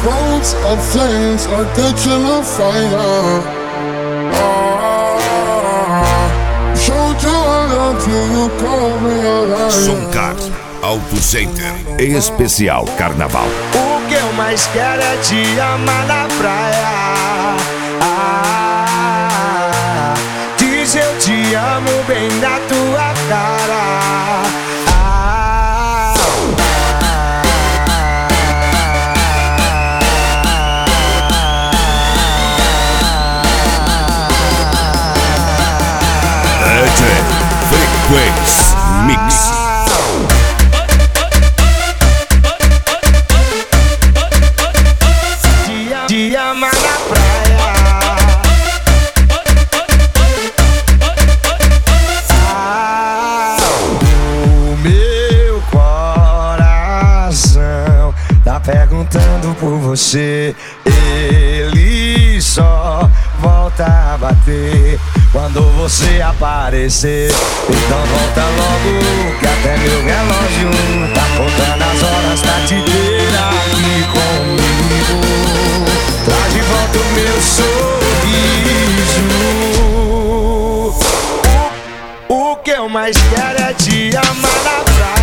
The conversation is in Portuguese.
Roads and flames are catching on fire. Showed you all until you called me a liar. Soncar Auto Center Especial Carnaval. O que eu mais quero é te amar na praia. Diz eu te amo bem na tua cara. Frequência Mix. Te amar na praia. O meu coração tá perguntando por você. Ele só volta a bater quando você aparecer. Então volta logo, que até meu relógio tá contando as horas pra te ter aqui comigo. Traz de volta o meu sorriso. O que eu mais quero é te amar na praia.